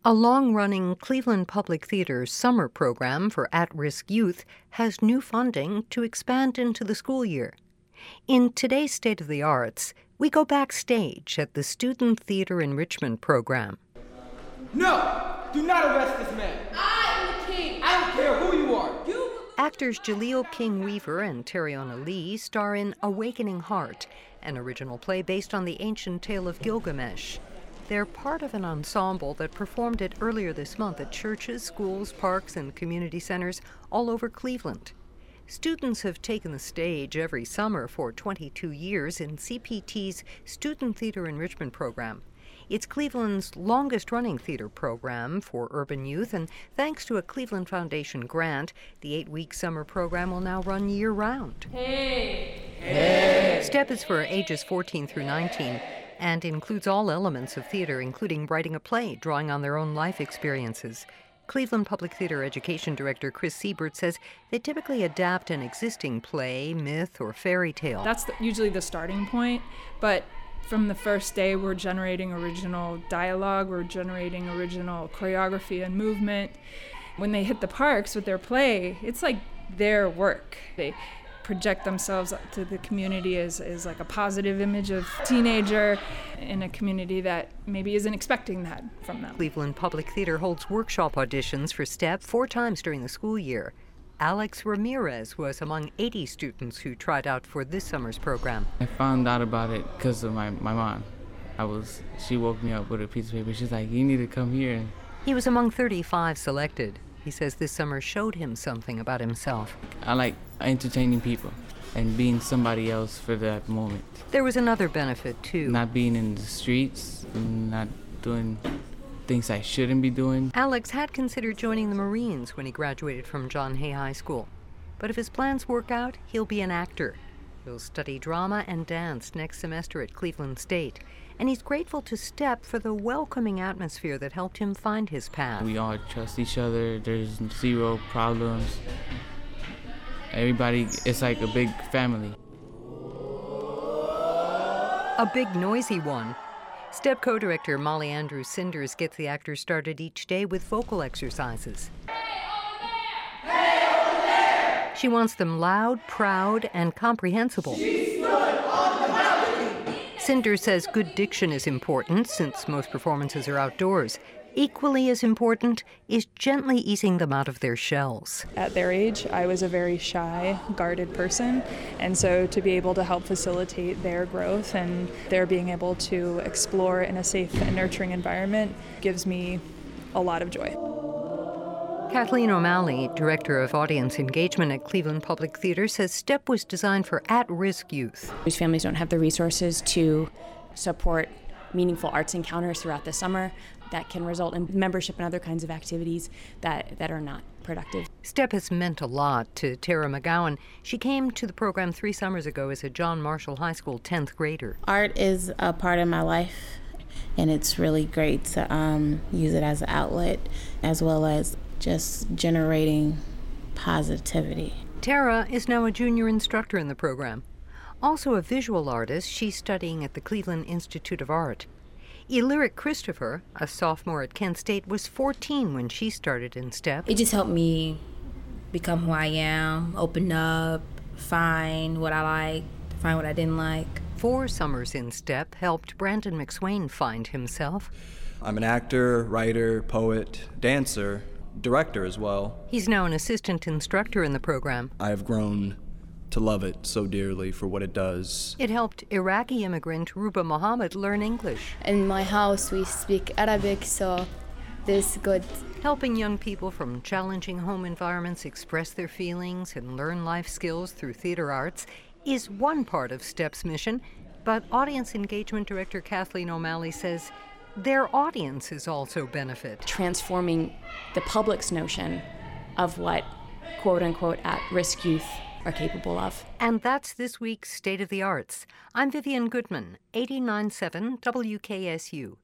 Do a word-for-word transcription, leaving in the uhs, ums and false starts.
A long-running Cleveland Public Theater summer program for at-risk youth has new funding to expand into the school year. In today's State of the Arts, we go backstage at the Student Theater Enrichment Program. No! Do not arrest this man! I am the king! I don't care who you are! You... Actors Jaleel King Weaver and Tariona Lee star in Awakening Heart, an original play based on the ancient tale of Gilgamesh. They're part of an ensemble that performed it earlier this month at churches, schools, parks, and community centers all over Cleveland. Students have taken the stage every summer for twenty-two years in C P T's Student Theater Enrichment Program. It's Cleveland's longest-running theater program for urban youth, and thanks to a Cleveland Foundation grant, the eight-week summer program will now run year-round. Hey! Hey! STEP is for ages fourteen through nineteen and includes all elements of theater, including writing a play, drawing on their own life experiences. Cleveland Public Theater Education Director Chris Siebert says they typically adapt an existing play, myth, or fairy tale. That's the, usually the starting point, but from the first day, we're generating original dialogue, we're generating original choreography and movement. When they hit the parks with their play, it's like their work. They project themselves to the community as, as like a positive image of teenager in a community that maybe isn't expecting that from them. Cleveland Public Theater holds workshop auditions for STEP four times during the school year. Alex Ramirez was among eighty students who tried out for this summer's program. I found out about it because of my, my mom. I was, she woke me up with a piece of paper. She's like, you need to come here. He was among thirty-five selected. He says this summer showed him something about himself. I like entertaining people and being somebody else for that moment. There was another benefit, too. Not being in the streets, not doing things I shouldn't be doing. Alex had considered joining the Marines when he graduated from John Hay High School. But if his plans work out, he'll be an actor. He'll study drama and dance next semester at Cleveland State. And he's grateful to STEP for the welcoming atmosphere that helped him find his path. We all trust each other. There's zero problems. Everybody, it's like a big family. A big, noisy one. STEP co-director Molly Andrews Cinders gets the actors started each day with vocal exercises. Hey, over there! Hey, over there! She wants them loud, proud, and comprehensible. She stood on the balcony! Cinders says good diction is important since most performances are outdoors. Equally as important is gently easing them out of their shells. At their age, I was a very shy, guarded person, and so to be able to help facilitate their growth and their being able to explore in a safe and nurturing environment gives me a lot of joy. Kathleen O'Malley, Director of Audience Engagement at Cleveland Public Theater, says STEP was designed for at-risk youth. These families don't have the resources to support meaningful arts encounters throughout the summer that can result in membership and other kinds of activities that, that are not productive. STEP has meant a lot to Tara McGowan. She came to the program three summers ago as a John Marshall High School tenth grader. Art is a part of my life, and it's really great to um, use it as an outlet as well as just generating positivity. Tara is now a junior instructor in the program. Also a visual artist, she's studying at the Cleveland Institute of Art. Elyric Christopher, a sophomore at Kent State, was fourteen when she started in STEP. It just helped me become who I am, open up, find what I like, find what I didn't like. Four summers in STEP helped Brandon McSwain find himself. I'm an actor, writer, poet, dancer, director as well. He's now an assistant instructor in the program. I have grown to love it so dearly for what it does. It helped Iraqi immigrant Ruba Mohammed learn English. In my house we speak Arabic, so this is good. Helping young people from challenging home environments express their feelings and learn life skills through theater arts is one part of STEP's mission, but Audience Engagement Director Kathleen O'Malley says their audiences also benefit. Transforming the public's notion of what quote-unquote at-risk youth are capable of. And that's this week's State of the Arts. I'm Vivian Goodman, eighty-nine point seven W K S U.